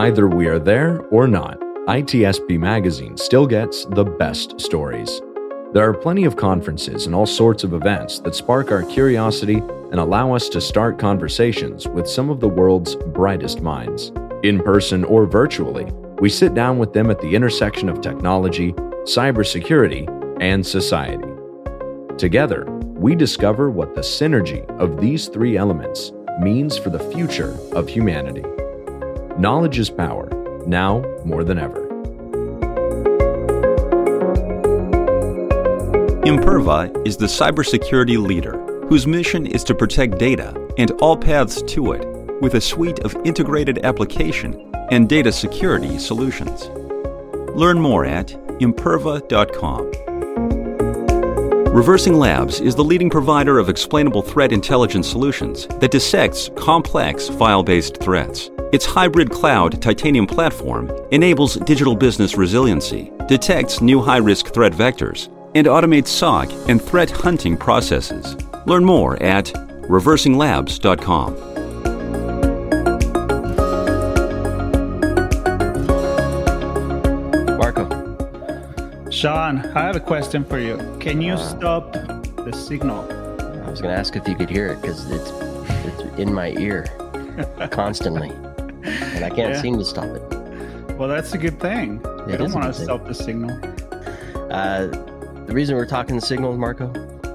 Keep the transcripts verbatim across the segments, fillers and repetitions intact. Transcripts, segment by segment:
Either we are there or not, I T S P Magazine still gets the best stories. There are plenty of conferences and all sorts of events that spark our curiosity and allow us to start conversations with some of the world's brightest minds. In person or virtually, we sit down with them at the intersection of technology, cybersecurity, and society. Together, we discover what the synergy of these three elements means for the future of humanity. Knowledge is power, now more than ever. Imperva is the cybersecurity leader whose mission is to protect data and all paths to it with a suite of integrated application and data security solutions. Learn more at imperva dot com. Reversing Labs is the leading provider of explainable threat intelligence solutions that dissects complex file-based threats. Its hybrid cloud Titanium platform enables digital business resiliency, detects new high-risk threat vectors, and automates S O C and threat hunting processes. Learn more at reversing labs dot com. Marco. Sean, I have a question for you. Can you uh, stop the signal? I was going to ask if you could hear it because it's, it's in my ear constantly, and I can't yeah. seem to stop it. Well, that's a good thing. It I don't want to thing. stop the signal. Uh, the reason we're talking signals, Marco,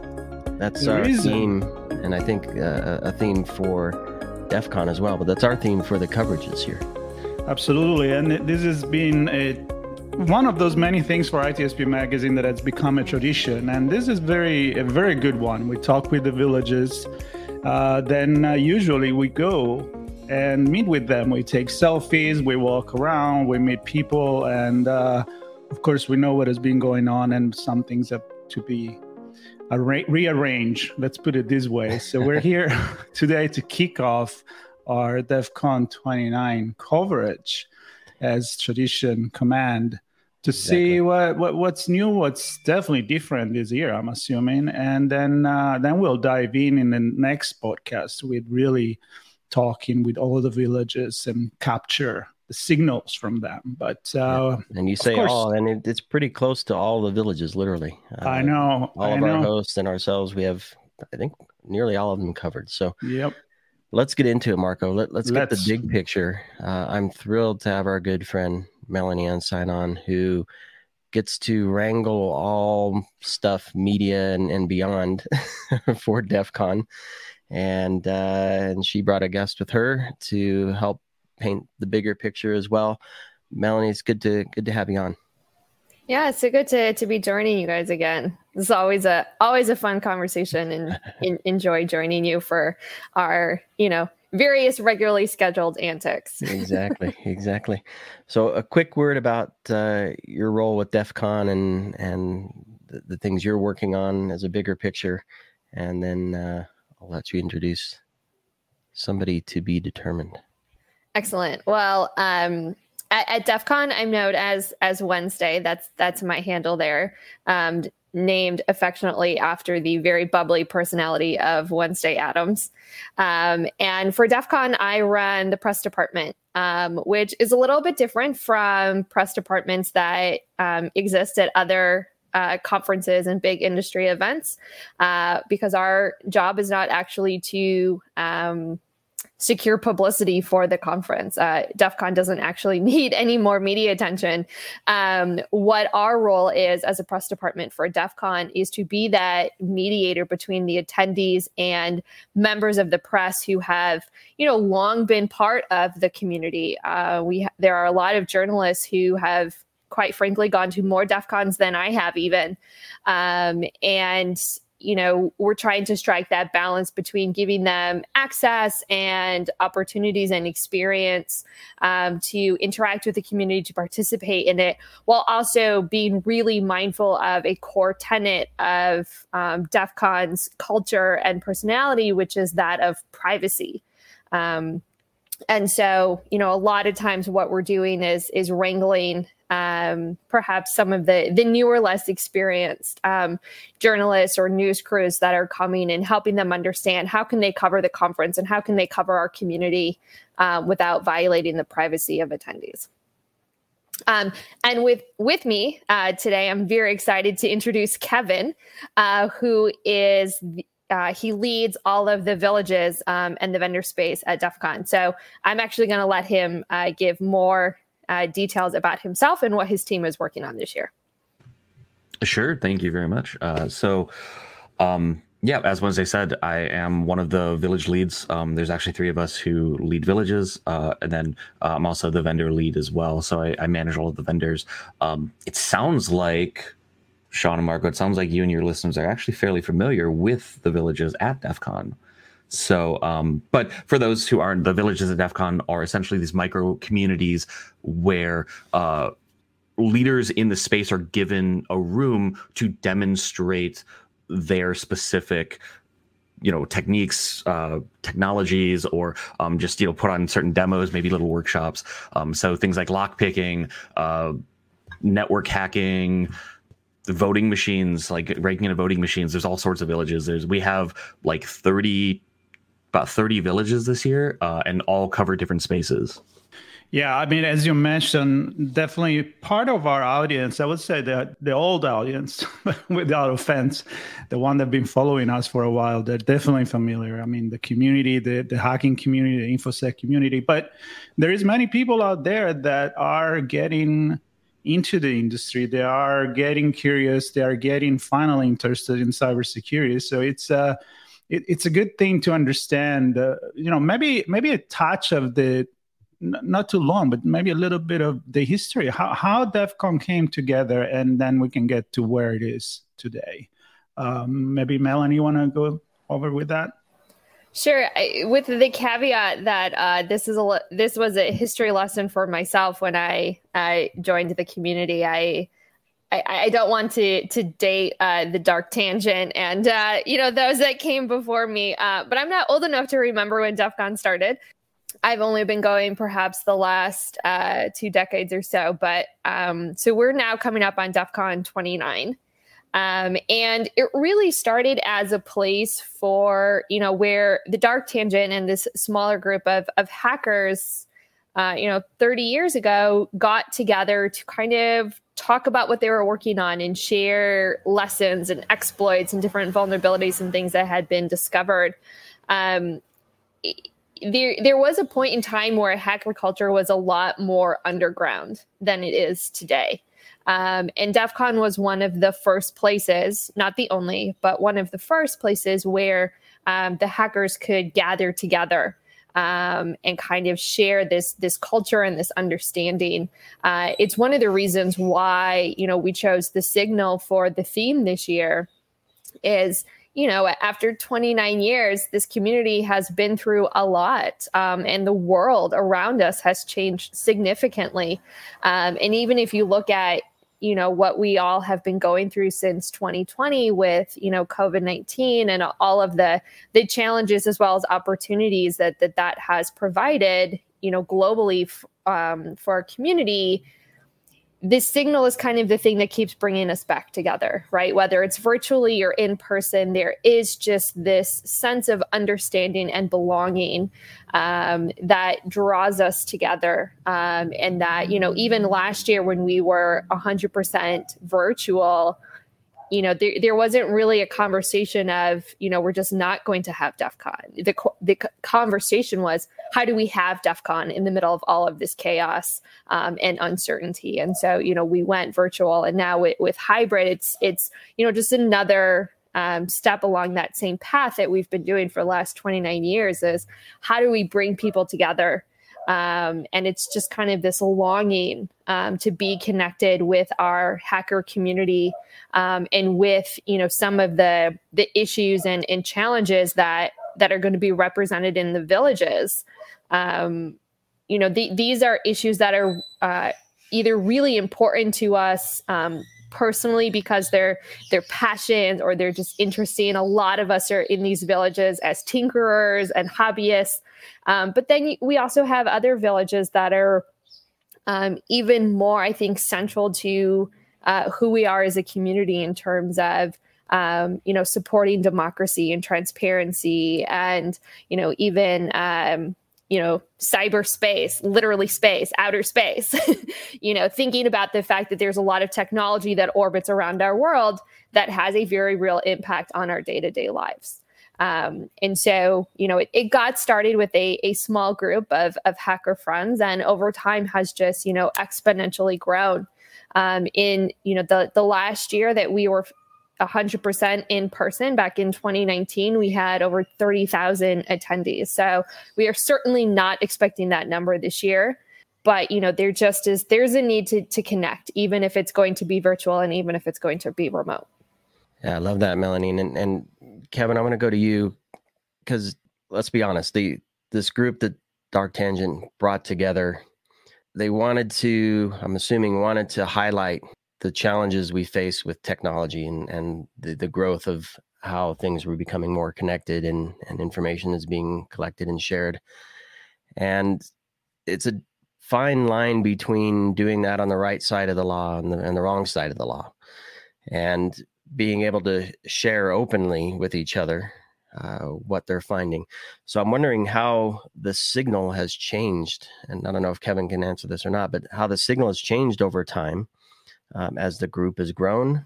that's the our reason. theme, and I think uh, a theme for DEF CON as well, but that's our theme for the coverages here. Absolutely, and this has been a, one of those many things for I T S P Magazine that has become a tradition, and this is very a very good one. We talk with the villages, uh, then uh, usually we go and meet with them. We take selfies, we walk around, we meet people, and uh, of course, we know what has been going on, and some things have to be arra- rearranged. Let's put it this way. So we're here today to kick off our DEF CON twenty-nine coverage as tradition command to exactly. see what, what what's new, what's definitely different this year, I'm assuming. And then uh, then we'll dive in in the next podcast with really talking with all the villages and capture the signals from them. But uh, yeah. and you say all, and it, it's pretty close to all the villages, literally. Uh, I know. All I of know. our hosts and ourselves, we have, I think, nearly all of them covered. So yep. Let's get into it, Marco. Let, let's, let's get the big picture. Uh, I'm thrilled to have our good friend Melanie Ann sign on, who gets to wrangle all stuff, media and, and beyond for DEF CON. And, uh, and she brought a guest with her to help paint the bigger picture as well. Melanie, it's good to good to have you on. Yeah, it's so good to to be joining you guys again. It's always a always a fun conversation, and in, enjoy joining you for our you know various regularly scheduled antics. exactly, exactly. So, a quick word about uh, your role with DEF CON and and the, the things you're working on as a bigger picture, and then uh, I'll let you introduce somebody to be determined. Excellent. Well, um, at, at DEF CON, I'm known as as Wednesday. That's that's my handle there, um, named affectionately after the very bubbly personality of Wednesday Addams. Um, and for DEF CON, I run the press department, um, which is a little bit different from press departments that um, exist at other uh, conferences and big industry events, uh, because our job is not actually to um, secure publicity for the conference. Uh, DEF CON doesn't actually need any more media attention. Um, what our role is as a press department for DEF CON is to be that mediator between the attendees and members of the press who have, you know, long been part of the community. Uh, we there are a lot of journalists who have, quite frankly, gone to more DEF CONs than I have even, um, and you know, we're trying to strike that balance between giving them access and opportunities and experience um, to interact with the community, to participate in it, while also being really mindful of a core tenet of um, DEF CON's culture and personality, which is that of privacy. Um, and so, you know, a lot of times what we're doing is is wrangling um, perhaps some of the, the newer, less experienced um, journalists or news crews that are coming and helping them understand how can they cover the conference and how can they cover our community uh, without violating the privacy of attendees. Um, and with with me uh, today, I'm very excited to introduce Kevin, uh, who is the, Uh, he leads all of the villages um, and the vendor space at DEF CON. So I'm actually going to let him uh, give more uh, details about himself and what his team is working on this year. Sure. Thank you very much. Uh, so, um, yeah, as Wednesday said, I am one of the village leads. Um, there's actually three of us who lead villages, uh, and then uh, I'm also the vendor lead as well. So I, I manage all of the vendors. Um, it sounds like Sean and Marco, it sounds like you and your listeners are actually fairly familiar with the villages at DEF CON. So, um, but for those who aren't, the villages at DEF CON are essentially these micro communities where uh, leaders in the space are given a room to demonstrate their specific, you know, techniques, uh, technologies, or um, just, you know, put on certain demos, maybe little workshops. Um, so things like lockpicking, uh, network hacking, the voting machines, like breaking into voting machines. There's all sorts of villages. There's we have like thirty, about thirty villages this year, uh, and all cover different spaces. Yeah, I mean, as you mentioned, definitely part of our audience, I would say that the old audience, without offense, the one that have been following us for a while, they're definitely familiar. I mean, the community, the, the hacking community, the InfoSec community, but there is many people out there that are getting into the industry. They are getting curious. They are getting finally interested in cybersecurity. So it's a, it, it's a good thing to understand, uh, you know, maybe, maybe a touch of the, n- not too long, but maybe a little bit of the history, how, how DEF CON came together, and then we can get to where it is today. Um, maybe Melanie, you want to go over with that? Sure. I, with the caveat that uh, this is a this was a history lesson for myself when I, I joined the community. I I, I don't want to to date uh, the dark tangent and uh, you know those that came before me, uh, but I'm not old enough to remember when DEF CON started. I've only been going perhaps the last uh, two decades or so, but um, so we're now coming up on DEF CON twenty-nine. Um, and it really started as a place for, you know, where the dark tangent and this smaller group of, of hackers, uh, you know, thirty years ago got together to kind of talk about what they were working on and share lessons and exploits and different vulnerabilities and things that had been discovered. Um, there, there was a point in time where hacker culture was a lot more underground than it is today. Um, and DEF CON was one of the first places, not the only, but one of the first places where um, the hackers could gather together um, and kind of share this this culture and this understanding. Uh, it's one of the reasons why, you know, we chose the signal for the theme this year is, you know, after twenty-nine years, this community has been through a lot, um, and the world around us has changed significantly. Um, and even if you look at, you know, what we all have been going through since twenty twenty with, you know, COVID nineteen and all of the the challenges as well as opportunities that that, that has provided, you know, globally f- um, for our community, this signal is kind of the thing that keeps bringing us back together, right? Whether it's virtually or in person, there is just this sense of understanding and belonging um, that draws us together. Um, and that, you know, even last year when we were one hundred percent virtual, you know, there, there wasn't really a conversation of, you know, we're just not going to have DEF CON. The, the conversation was, how do we have DEF CON in the middle of all of this chaos um, and uncertainty? And so, you know, we went virtual, and now with, with hybrid, it's, it's, you know, just another um, step along that same path that we've been doing for the last twenty-nine years is how do we bring people together? Um, and it's just kind of this longing um, to be connected with our hacker community um, and with, you know, some of the the issues and, and challenges that that are going to be represented in the villages. Um, you know, the, these are issues that are uh, either really important to us um, personally because they're they're passions or they're just interesting. A lot of us are in these villages as tinkerers and hobbyists. Um, but then we also have other villages that are um, even more, I think, central to uh, who we are as a community in terms of, um, you know, supporting democracy and transparency and, you know, even, um, you know, cyberspace, literally space, outer space, you know, thinking about the fact that there's a lot of technology that orbits around our world that has a very real impact on our day-to-day lives. Um, and so, you know, it, it got started with a, a small group of, of hacker friends, and over time has just, you know, exponentially grown. Um, in, you know, the, the last year that we were one hundred percent in person, back in twenty nineteen, we had over thirty thousand attendees. So we are certainly not expecting that number this year. But, you know, there just is, there's a need to, to connect, even if it's going to be virtual and even if it's going to be remote. Yeah, I love that, Melanie. And, and Kevin, I want to go to you because let's be honest, the this group that Dark Tangent brought together, they wanted to, I'm assuming, wanted to highlight the challenges we face with technology and, and the, the growth of how things were becoming more connected and, and information is being collected and shared. And it's a fine line between doing that on the right side of the law and the, and the wrong side of the law. And being able to share openly with each other uh, what they're finding. So I'm wondering how the signal has changed. And I don't know if Kevin can answer this or not, but how the signal has changed over time um, as the group has grown.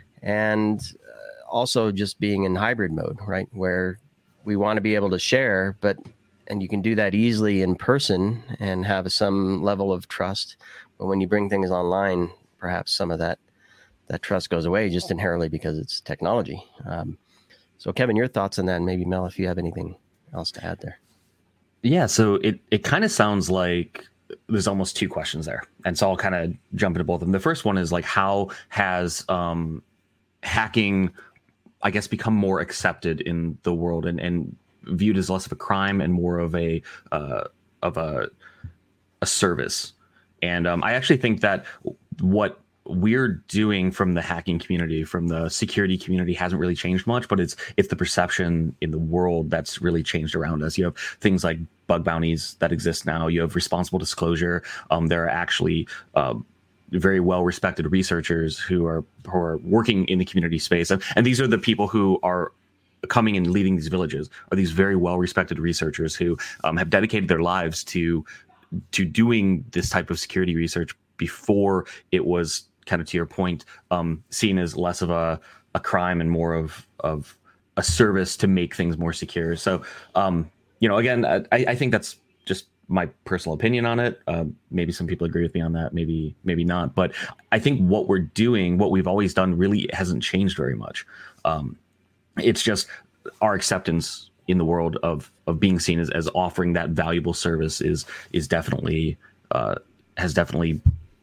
And uh, also just being in hybrid mode, right? Where we want to be able to share, but and you can do that easily in person and have some level of trust. But when you bring things online, perhaps some of that that trust goes away just inherently because it's technology. Um, so Kevin, your thoughts on that, and maybe Mel, if you have anything else to add there. Yeah, so it, it kind of sounds like there's almost two questions there. And so I'll kind of jump into both of them. The first one is like, how has um, hacking, I guess, become more accepted in the world and, and viewed as less of a crime and more of a uh, of a, a service? And um, I actually think that what we're doing from the hacking community, from the security community, hasn't really changed much, but it's it's the perception in the world that's really changed around us. You have things like bug bounties that exist now. You have responsible disclosure. Um, there are actually uh, very well-respected researchers who are who are working in the community space, and, and these are the people who are coming and leading these villages. Are these very well-respected researchers who um, have dedicated their lives to to doing this type of security research before it was, kind of to your point, um, seen as less of a, a crime and more of of a service to make things more secure. So, um, you know, again, I, I think that's just my personal opinion on it. Uh, maybe some people agree with me on that, maybe maybe not. But I think what we're doing, what we've always done, really hasn't changed very much. Um, it's just our acceptance in the world of of being seen as, as offering that valuable service is is definitely uh, has definitely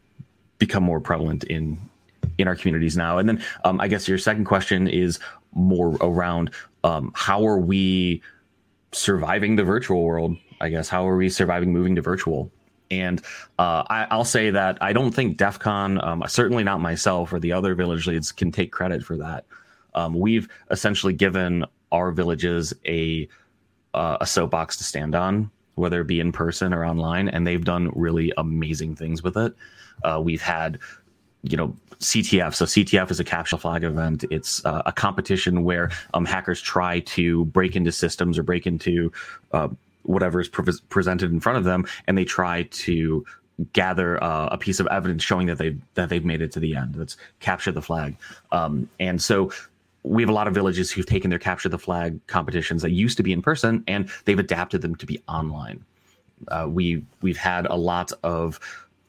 become more prevalent in in our communities now. And then um, I guess your second question is more around um, how are we surviving the virtual world? I guess how are we surviving moving to virtual? And uh, I, I'll say that I don't think DEF CON, um, certainly not myself or the other village leads, can take credit for that. Um, we've essentially given our villages a uh, a soapbox to stand on, whether it be in person or online, and they've done really amazing things with it. Uh, we've had, you know, C T F. So C T F is a capture the flag event. It's uh, a competition where um, hackers try to break into systems or break into uh, whatever is pre- presented in front of them, and they try to gather uh, a piece of evidence showing that they've that they've made it to the end. That's capture the flag. Um, and so we have a lot of villages who've taken their capture the flag competitions that used to be in person, and they've adapted them to be online. Uh, we we've had a lot of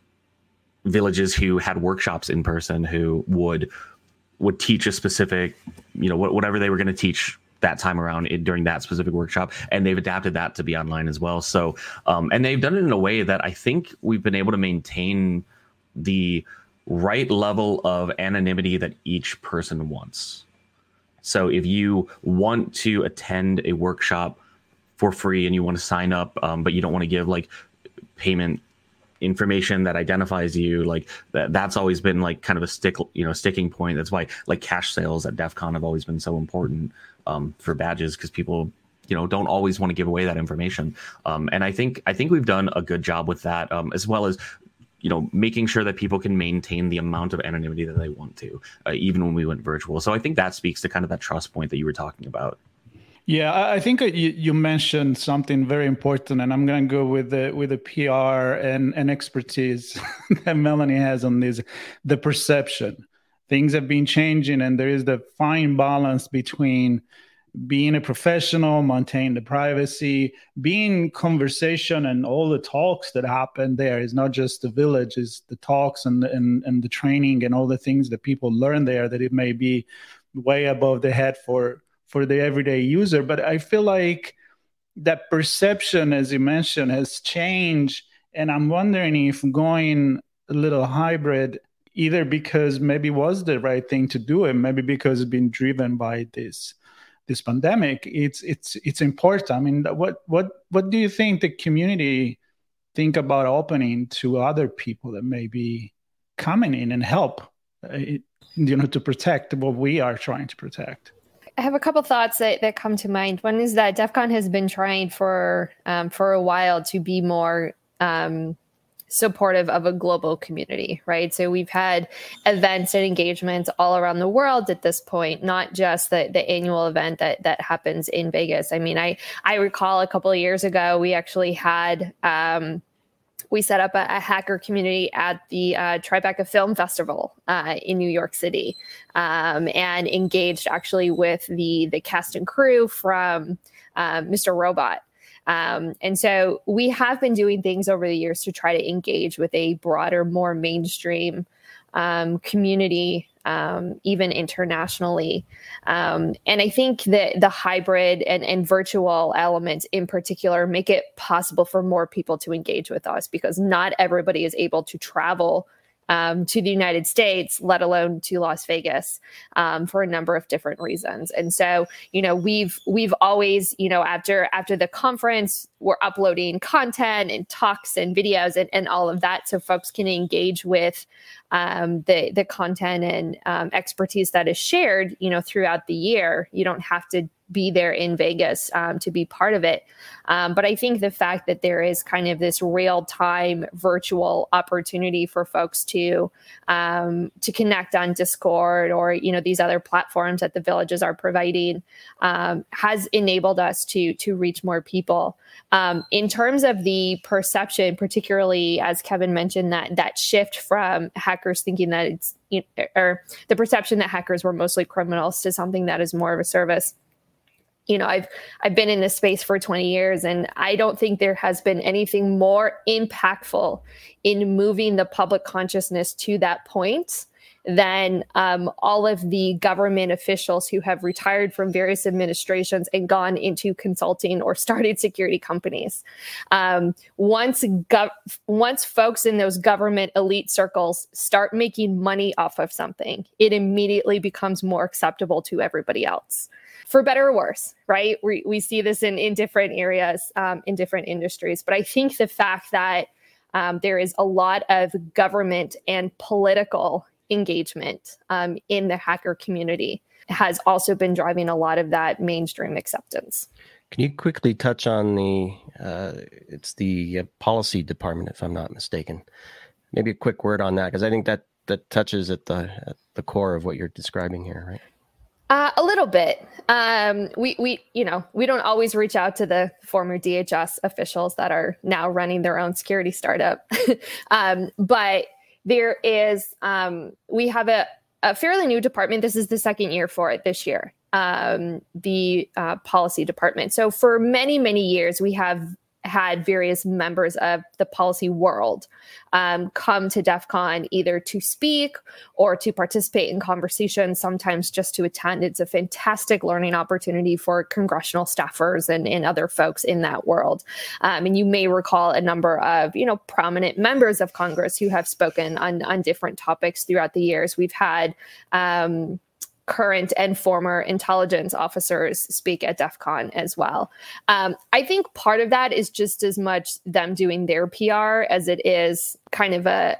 villages who had workshops in person who would would teach a specific, you know, whatever they were going to teach that time around in, during that specific workshop, and they've adapted that to be online as well. So, um, and they've done it in a way that I think we've been able to maintain the right level of anonymity that each person wants. So if you want to attend a workshop for free and you want to sign up, um, but you don't want to give like payment information that identifies you, like that, that's always been like kind of a stick, you know, sticking point. That's why like cash sales at DEF CON have always been so important um, for badges, because people, you know, don't always want to give away that information. Um, and I think I think we've done a good job with that, um, as well as you know, making sure that people can maintain the amount of anonymity that they want to, uh, even when we went virtual. So I think that speaks to kind of that trust point that you were talking about. Yeah, I think you, you mentioned something very important, and I'm going to go with the with the P R and, and expertise that Melanie has on this, the perception. Things have been changing, and there is the fine balance between being a professional, maintaining the privacy, being conversation, and all the talks that happen there. Is not just the village, it's the talks and, and, and the training and all the things that people learn there, that it may be way above the head for, for the everyday user. But I feel like that perception, as you mentioned, has changed. And I'm wondering if going a little hybrid, either because maybe was the right thing to do, and maybe because it's been driven by this this pandemic, it's it's it's important. I mean, what what what do you think the community think about opening to other people that may be coming in and help, uh, you know, to protect what we are trying to protect? I have a couple thoughts that, that come to mind. One is that DEF CON has been trying for um, for a while to be more um, supportive of a global community, right? So we've had events and engagements all around the world at this point, not just the, the annual event that that happens in Vegas. I mean, I, I recall a couple of years ago, we actually had, um, we set up a, a hacker community at the uh, Tribeca Film Festival uh, in New York City, um, and engaged actually with the, the cast and crew from uh, Mister Robot. Um, and so we have been doing things over the years to try to engage with a broader, more mainstream um, community, um, even internationally. Um, and I think that the hybrid and, and virtual elements in particular make it possible for more people to engage with us, because not everybody is able to travel Um, to the United States, let alone to Las Vegas, um, for a number of different reasons. And so, you know, we've we've always, you know, after after the conference, we're uploading content and talks and videos and, and all of that, so folks can engage with um, the the content and um, expertise that is shared, you know, throughout the year. You don't have to be there in Vegas um, to be part of it. Um, but I think the fact that there is kind of this real-time virtual opportunity for folks to um, to connect on Discord or, you know, these other platforms that the villages are providing um, has enabled us to to reach more people. Um, in terms of the perception, particularly as Kevin mentioned, that that shift from hackers thinking that it's, you know, or the perception that hackers were mostly criminals to something that is more of a service. You know, I've I've been in this space for twenty years, and I don't think there has been anything more impactful in moving the public consciousness to that point than um, all of the government officials who have retired from various administrations and gone into consulting or started security companies. Um, once gov- once folks in those government elite circles start making money off of something, it immediately becomes more acceptable to everybody else. For better or worse, right? We we see this in, in different areas, um, in different industries. But I think the fact that um, there is a lot of government and political engagement um, in the hacker community has also been driving a lot of that mainstream acceptance. Can you quickly touch on the, uh, it's the uh, policy department, if I'm not mistaken. Maybe a quick word on that, because I think that that touches at the at the core of what you're describing here, right? Uh, a little bit. Um, we, we, you know, we don't always reach out to the former D H S officials that are now running their own security startup. um, but there is, um, we have a, a fairly new department. This is the second year for it this year, um, the uh, policy department. So for many, many years, we have had various members of the policy world um, come to DEF CON either to speak or to participate in conversations, sometimes just to attend. It's a fantastic learning opportunity for congressional staffers and, and other folks in that world. Um, and you may recall a number of, you know, prominent members of Congress who have spoken on, on different topics throughout the years. We've had um, current and former intelligence officers speak at DEF CON as well. Um, I think part of that is just as much them doing their P R as it is kind of a,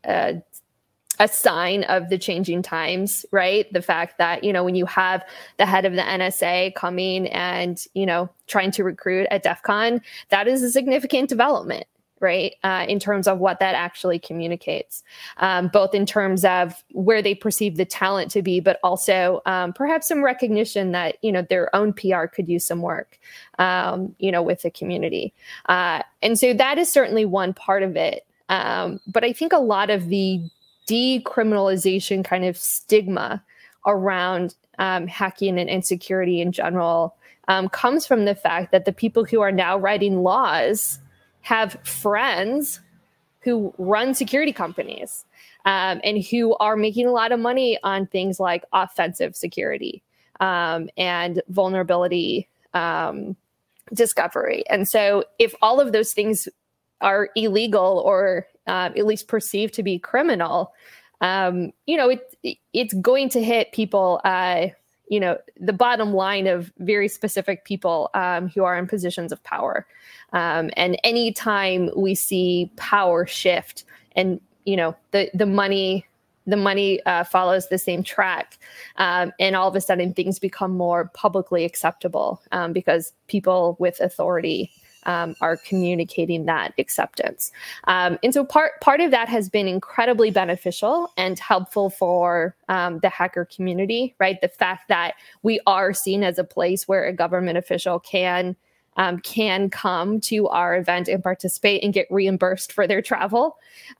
a a sign of the changing times, right? The fact that, you know, when you have the head of the N S A coming and, you know, trying to recruit at DEF CON, that is a significant development, right? Uh, in terms of what that actually communicates, um, both in terms of where they perceive the talent to be, but also um, perhaps some recognition that, you know, their own P R could use some work, um, you know, with the community. Uh, and so that is certainly one part of it. Um, but I think a lot of the decriminalization kind of stigma around um, hacking and insecurity in general um, comes from the fact that the people who are now writing laws have friends who run security companies um, and who are making a lot of money on things like offensive security um, and vulnerability um, discovery. And so if all of those things are illegal or uh, at least perceived to be criminal, um, you know, it, it's going to hit people, uh, you know, the bottom line of very specific people um, who are in positions of power. Um, and anytime we see power shift and, you know, the, the money, the money uh, follows the same track. Um, and all of a sudden things become more publicly acceptable um, because people with authority um, are communicating that acceptance. Um, and so part, part of that has been incredibly beneficial and helpful for um, the hacker community, right? The fact that we are seen as a place where a government official can Um, can come to our event and participate and get reimbursed for their travel.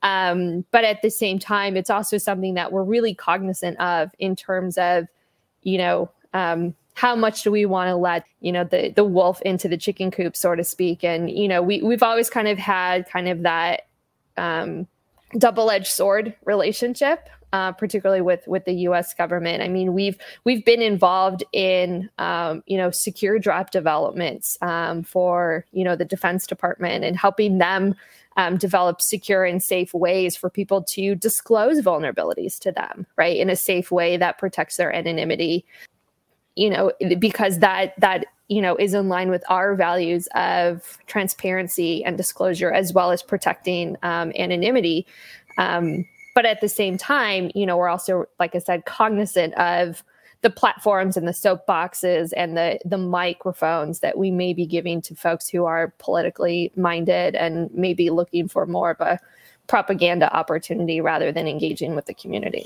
Um, but at the same time, it's also something that we're really cognizant of in terms of, you know, um, how much do we want to let, you know, the the wolf into the chicken coop, so to speak. And, you know, we, we've always kind of had kind of that um, double-edged sword relationship. Uh, particularly with with the U S government. I mean, we've we've been involved in um, you know secure drop developments um, for you know the Defense Department and helping them um, develop secure and safe ways for people to disclose vulnerabilities to them, right, in a safe way that protects their anonymity. You know, because that that you know is in line with our values of transparency and disclosure, as well as protecting um, anonymity. Um, But at the same time, you know, we're also, like I said, cognizant of the platforms and the soapboxes and the the microphones that we may be giving to folks who are politically minded and maybe looking for more of a propaganda opportunity rather than engaging with the community.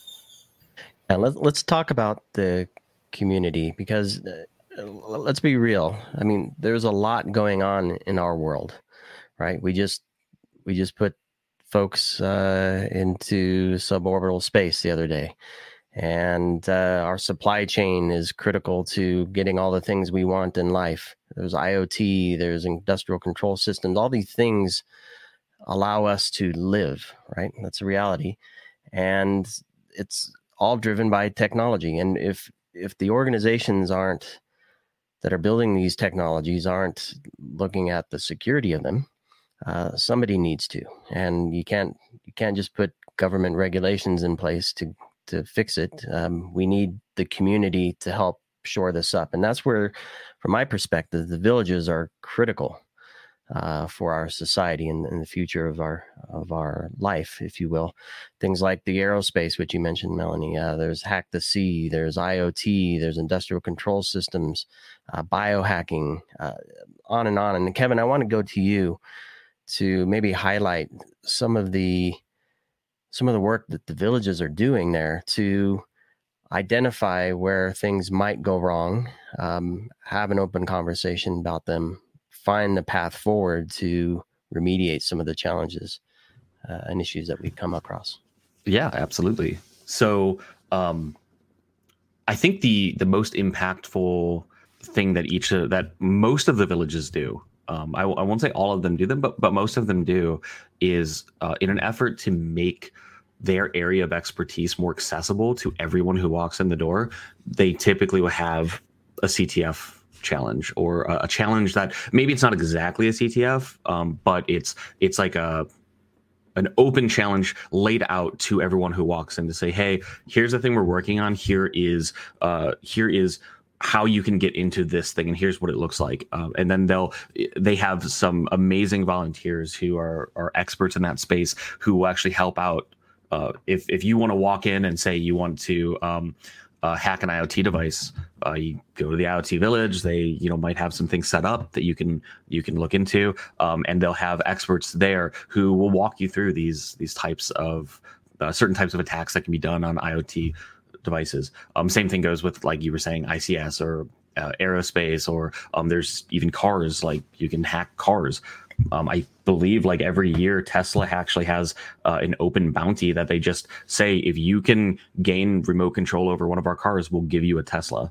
And let, let's talk about the community, because uh, let's be real. I mean, there's a lot going on in our world, right? We just we just put folks uh, into suborbital space the other day. And uh, our supply chain is critical to getting all the things we want in life. There's I O T, there's industrial control systems. All these things allow us to live, right? That's a reality. And it's all driven by technology. And if if the organizations aren't that are building these technologies aren't looking at the security of them, Uh, somebody needs to, and you can't you can't just put government regulations in place to to fix it. Um, we need the community to help shore this up, and that's where, from my perspective, the villages are critical uh, for our society and, and the future of our of our life, if you will. Things like the aerospace, which you mentioned, Melanie. Uh, there's Hack the Sea. There's I O T. There's industrial control systems, uh, biohacking, uh, on and on. And Kevin, I want to go to you to maybe highlight some of the some of the work that the villages are doing there to identify where things might go wrong, um, have an open conversation about them, find the path forward to remediate some of the challenges uh, and issues that we've come across. Yeah, absolutely. So um, I think the the most impactful thing that each uh, that most of the villages do, Um, I, I won't say all of them do them, but but most of them do, is uh, in an effort to make their area of expertise more accessible to everyone who walks in the door. They typically will have a C T F challenge, or a, a challenge that maybe it's not exactly a C T F, um, but it's it's like a an open challenge laid out to everyone who walks in to say, hey, here's the thing we're working on. Here is uh, here is. how you can get into this thing, and here's what it looks like. Um, and then they'll they have some amazing volunteers who are are experts in that space who will actually help out. Uh, if if you want to walk in and say you want to um, uh, hack an IoT device, uh, you go to the IoT village. They, you know, might have some things set up that you can you can look into, um, and they'll have experts there who will walk you through these these types of uh, certain types of attacks that can be done on IoT devices. Um, same thing goes with, like you were saying, I C S or uh, aerospace, or um, there's even cars. Like you can hack cars. Um, I believe like every year Tesla actually has uh, an open bounty that they just say, if you can gain remote control over one of our cars, we'll give you a Tesla.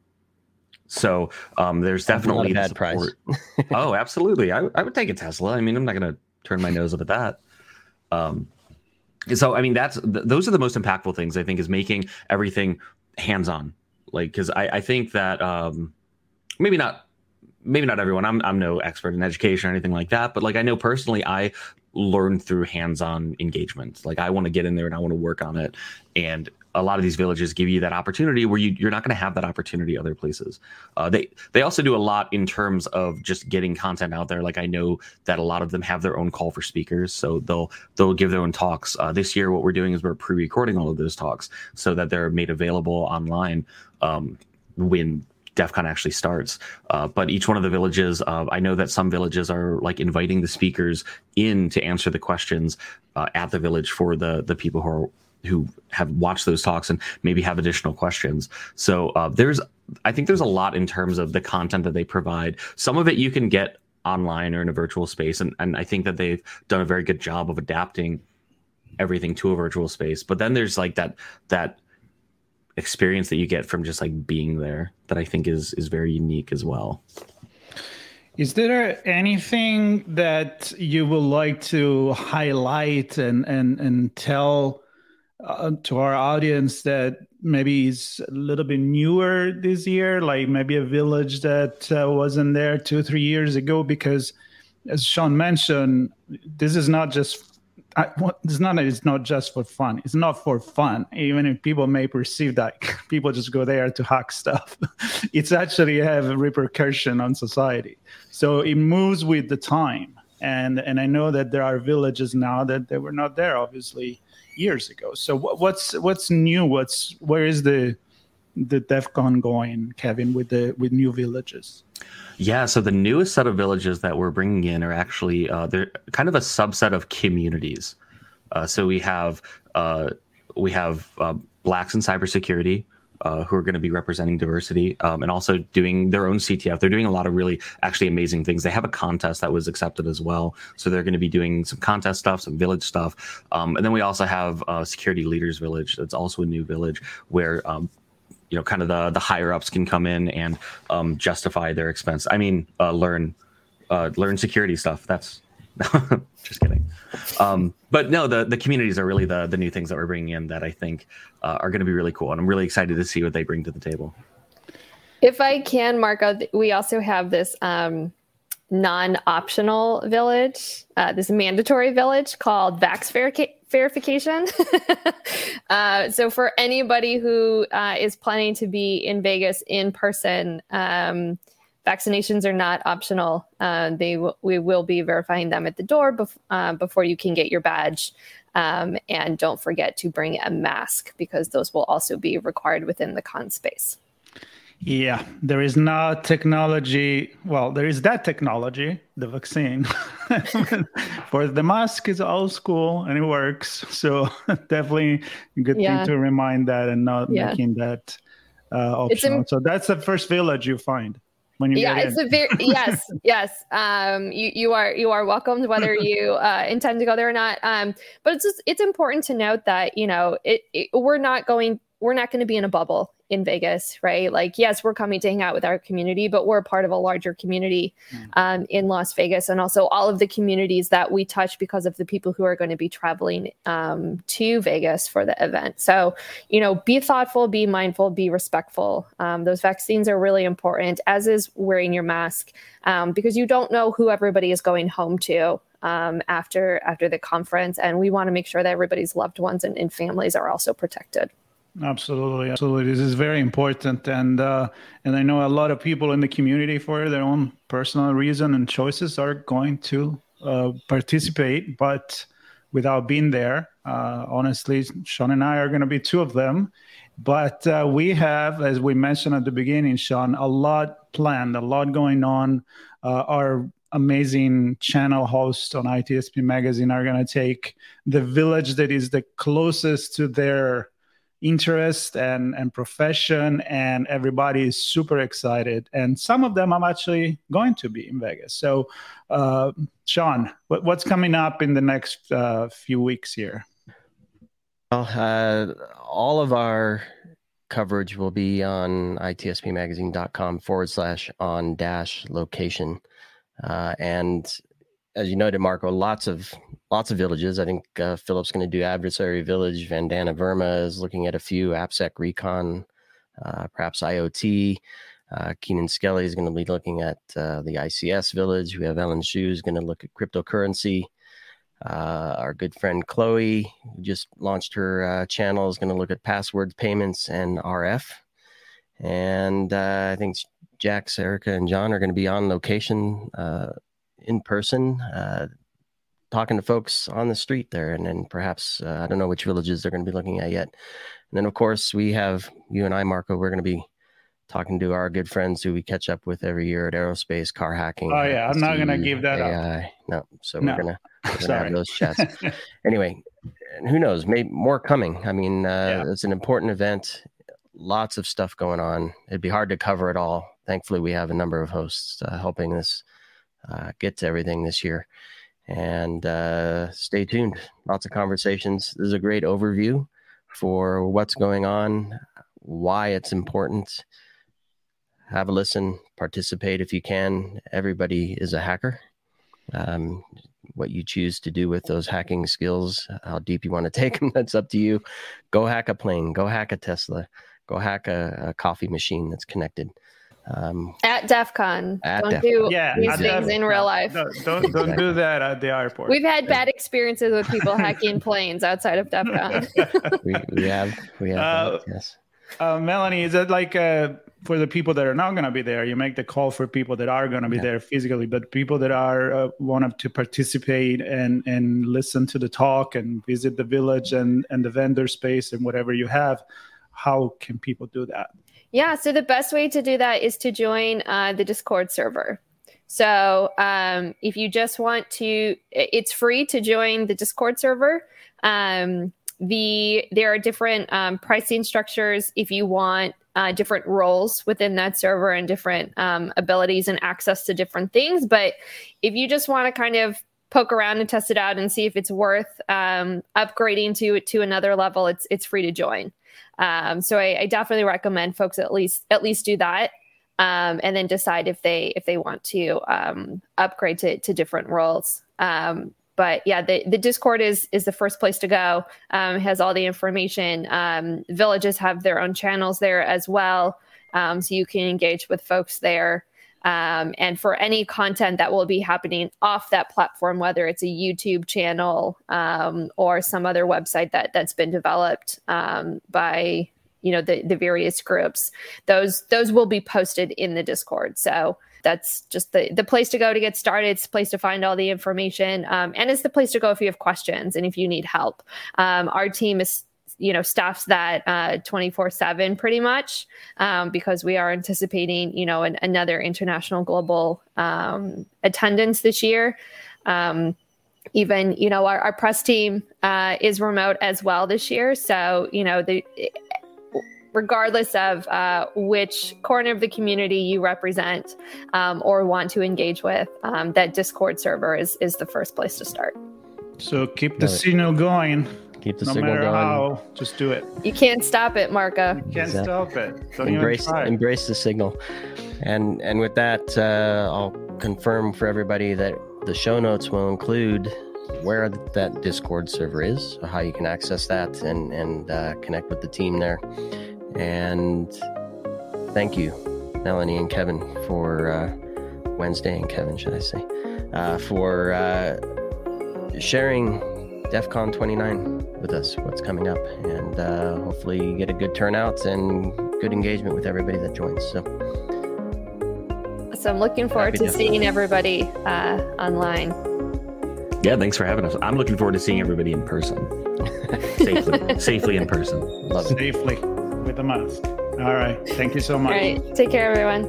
So um, there's definitely not a bad price. Oh, absolutely. I, I would take a Tesla. I mean, I'm not going to turn my nose up at that. Um, so, I mean, that's th- those are the most impactful things, I think, is making everything hands-on. Like, because I, I think that um, maybe not maybe not everyone. I'm I'm no expert in education or anything like that, but like I know personally, I learn through hands-on engagement. Like I want to get in there and I want to work on it. And a lot of these villages give you that opportunity where you, you're not going to have that opportunity other places. Uh, they they also do a lot in terms of just getting content out there. Like I know that a lot of them have their own call for speakers, so they'll they'll give their own talks. Uh, this year, what we're doing is we're pre-recording all of those talks so that they're made available online um, when DEF CON actually starts. Uh, but each one of the villages, uh, I know that some villages are like inviting the speakers in to answer the questions uh, at the village for the the people who are who have watched those talks and maybe have additional questions. So uh, there's, I think there's a lot in terms of the content that they provide. Some of it you can get online or in a virtual space. And, and I think that they've done a very good job of adapting everything to a virtual space. But then there's like that, that experience that you get from just like being there that I think is, is very unique as well. Is there anything that you would like to highlight and, and, and tell Uh, to our audience that maybe is a little bit newer this year, like maybe a village that uh, wasn't there two, three years ago? Because as Sean mentioned, this is not just, I, it's not, it's not just for fun. It's not for fun. Even if people may perceive that people just go there to hack stuff, it's actually have a repercussion on society. So it moves with the time. And, and I know that there are villages now that they were not there, obviously, years ago. So what's what's new? What's where is the the DEF CON going, Kevin, with the with new villages? Yeah, so the newest set of villages that we're bringing in are actually uh, they're kind of a subset of communities. Uh, so we have uh, we have uh, Blacks in cybersecurity, Uh, who are going to be representing diversity um, and also doing their own C T F. They're doing a lot of really actually amazing things. They have a contest that was accepted as well. So they're going to be doing some contest stuff, some village stuff. Um, and then we also have uh, Security Leaders Village. That's also a new village where, um, you know, kind of the, the higher ups can come in and um, justify their expense. I mean, uh, learn, uh, learn security stuff. That's just kidding. Um, but no, the, the communities are really the, the new things that we're bringing in that I think uh, are going to be really cool. And I'm really excited to see what they bring to the table. If I can, Marco, we also have this um, non-optional village, uh, this mandatory village called Vax Verica- Verification. uh, so for anybody who uh, is planning to be in Vegas in person, um, vaccinations are not optional. Uh, they w- we will be verifying them at the door bef- uh, before you can get your badge. Um, and don't forget to bring a mask because those will also be required within the con space. Yeah, there is not technology. Well, there is that technology, the vaccine. For the mask is old school and it works. So definitely a good yeah. thing to remind that and not yeah. making that uh, optional. Im- so that's the first village you find. When you yeah, get it's in. a very yes, yes. Um, you you are you are welcomed whether you uh, intend to go there or not. Um, but it's just, it's important to note that you know it, it we're not going we're not going to be in a bubble in Vegas, right? Like, yes, we're coming to hang out with our community, but we're part of a larger community um, in Las Vegas, and also all of the communities that we touch because of the people who are going to be traveling um, to Vegas for the event. So, you know, be thoughtful, be mindful, be respectful. Um, those vaccines are really important, as is wearing your mask, um, because you don't know who everybody is going home to um, after after the conference, and we want to make sure that everybody's loved ones and, and families are also protected. Absolutely, absolutely. This is very important, and uh, and I know a lot of people in the community, for their own personal reason and choices, are going to uh, participate, but without being there. Uh, honestly, Sean and I are going to be two of them, But uh, we have, as we mentioned at the beginning, Sean, a lot planned, a lot going on. Uh, our amazing channel hosts on I T S P Magazine are going to take the village that is the closest to their interest and, and profession, and everybody is super excited. And some of them I'm actually going to be in Vegas. So, uh, Sean, what, what's coming up in the next uh, few weeks here? Well, uh, all of our coverage will be on itspmagazine.com forward slash on dash location. Uh, and as you noted, Marco, lots of lots of villages. I think uh, Philip's going to do Adversary Village. Vandana Verma is looking at a few, AppSec Recon, uh, perhaps IoT. Uh, Keenan Skelly is going to be looking at uh, the I C S Village. We have Ellen Shu is going to look at cryptocurrency. Uh, our good friend Chloe, who just launched her uh, channel, is going to look at passwords, payments, and R F. And uh, I think Jax, Erica, and John are going to be on location uh, in person, uh, talking to folks on the street there. And then perhaps, uh, I don't know which villages they're going to be looking at yet. And then, of course, we have you and I, Marco, we're going to be talking to our good friends who we catch up with every year at Aerospace, Car Hacking. Oh, yeah. I'm not going to give that A I. up. No. So no. we're going to have those chats. Anyway, and who knows? Maybe more coming. I mean, uh, yeah. It's an important event. Lots of stuff going on. It'd be hard to cover it all. Thankfully, we have a number of hosts uh, helping us uh, get to everything this year. And uh, stay tuned. Lots of conversations. This is a great overview for what's going on, why it's important. Have a listen, participate if you can. Everybody is a hacker. Um, what you choose to do with those hacking skills, how deep you want to take them, that's up to you. Go hack a plane. Go hack a Tesla. Go hack a, a coffee machine that's connected. Um, at DEF CON. At don't DEF do yeah, these at things Def- in real life. No, don't don't do that at the airport. We've had bad experiences with people hacking planes outside of DEF CON. we, we have. We have. Uh, that, yes. Uh, Melanie, is it like uh, for the people that are not going to be there, you make the call for people that are going to be yeah. there physically, but people that are uh, want to participate and, and listen to the talk and visit the village and, and the vendor space and whatever you have, how can people do that? Yeah, so the best way to do that is to join uh, the Discord server. So um, if you just want to, it's free to join the Discord server. Um, the there are different um, pricing structures if you want uh, different roles within that server and different um, abilities and access to different things. But if you just want to kind of poke around and test it out and see if it's worth um, upgrading to to another level, it's it's free to join. Um, so I, I definitely recommend folks at least at least do that, um, and then decide if they if they want to um, upgrade to to different roles. Um, but yeah, the, the Discord is is the first place to go. Um, it has all the information. Um, villages have their own channels there as well, um, so you can engage with folks there. Um, and for any content that will be happening off that platform, whether it's a YouTube channel um, or some other website that that's been developed um, by you know the the various groups, those those will be posted in the Discord. So that's just the the place to go to get started. It's the place to find all the information, um, and it's the place to go if you have questions and if you need help. Um, our team is. you know, staffs that uh, twenty-four seven pretty much um, because we are anticipating, you know, an, another international global um, attendance this year. Um, even, you know, our, our press team uh, is remote as well this year. So, you know, the regardless of uh, which corner of the community you represent um, or want to engage with, um, that Discord server is, is the first place to start. So keep the signal going. Keep the no signal matter going. How, just do it. You can't stop it, Marco. You can't exactly. stop it. Don't embrace, even try. embrace the signal. And and with that, uh, I'll confirm for everybody that the show notes will include where that Discord server is, how you can access that, and and uh, connect with the team there. And thank you, Melanie and Kevin, for uh, Wednesday and Kevin, should I say, uh, for uh, sharing DEF CON twenty-nine with us, what's coming up, and uh, hopefully you get a good turnout and good engagement with everybody that joins. So, so I'm looking forward Happy to seeing everybody uh, online. Yeah, thanks for having us. I'm looking forward to seeing everybody in person, safely, safely in person. Love it. Safely. with a mask. All right. Thank you so much. All right. Take care, everyone.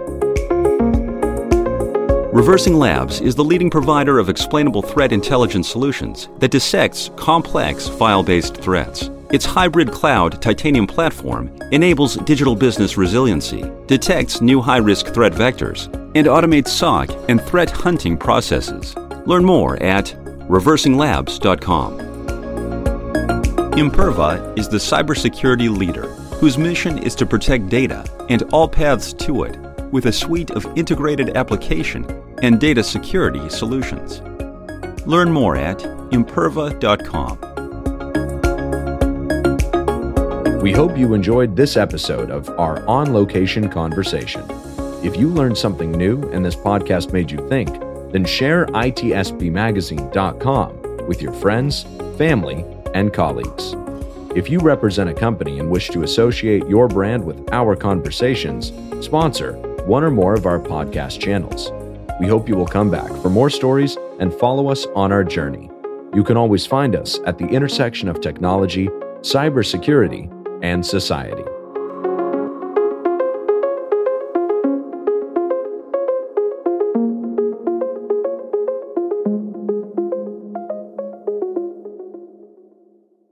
Reversing Labs is the leading provider of explainable threat intelligence solutions that dissects complex file-based threats. Its hybrid cloud titanium platform enables digital business resiliency, detects new high-risk threat vectors, and automates S O C and threat hunting processes. Learn more at reversing labs dot com. Imperva is the cybersecurity leader whose mission is to protect data and all paths to it with a suite of integrated application and data security solutions. Learn more at imperva dot com. We hope you enjoyed this episode of our On Location Conversation. If you learned something new and this podcast made you think, then share I T S P magazine dot com with your friends, family, and colleagues. If you represent a company and wish to associate your brand with our conversations, sponsor one or more of our podcast channels. We hope you will come back for more stories and follow us on our journey. You can always find us at the intersection of technology, cybersecurity, and society.